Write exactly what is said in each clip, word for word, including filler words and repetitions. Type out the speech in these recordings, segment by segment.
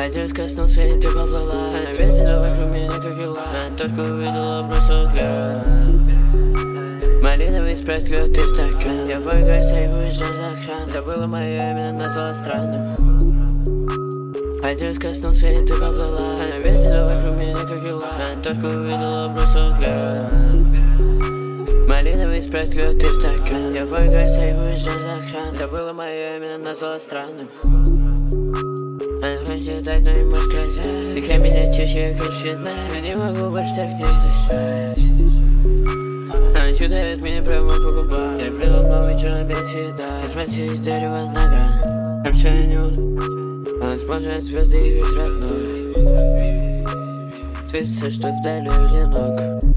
Один коснулся и ты поплыла. Она вертела вокруг меня как юла. Она только увидела, бросила взгляд. Малиновый спрайт, клёт и стакан. Я погас, и уезжал за хан. Забыла мое имя, назвала странным. Один коснулся и ты поплыла. Она вертела вокруг меня как юла. Она только увидела, бросила взгляд. Малиновый спрайт, клёт и стакан. Я погас, и уезжал за хан. Забыла мое имя, назвала странным. Она хочет дать, но не может сказать. Ты меня чаще, я хочу знать. Я не могу больше так не дышать. Она чудает меня прямо по губам. Я придал новый черно-белый цвета. Смотри, из дерева с нога. Там все нюд. Она смотрит звезды и вид родной. Светится, что вдали одинок.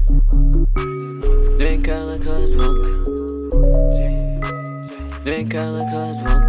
Две колокола звонк. Две колокола звонк.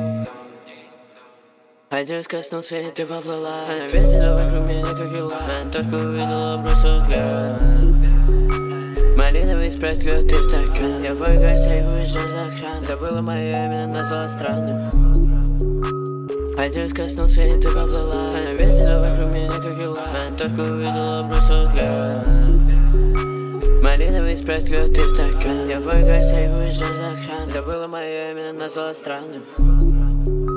Один коснулся и ты поплыла. Она вертела вокруг меня как юла. Она только увидела, бросила взгляд. Малиновый спрайт, клёт и стакан. Я погас, и уезжал за хан. Забыла мое имя, назвала странным. Один коснулся и ты поплыла. Она вертела вокруг меня как юла. Она только увидела, бросила взгляд. Малиновый спрайт, клёт и стакан. Я погас, и уезжал за хан. Забыла мое имя, назвала странным.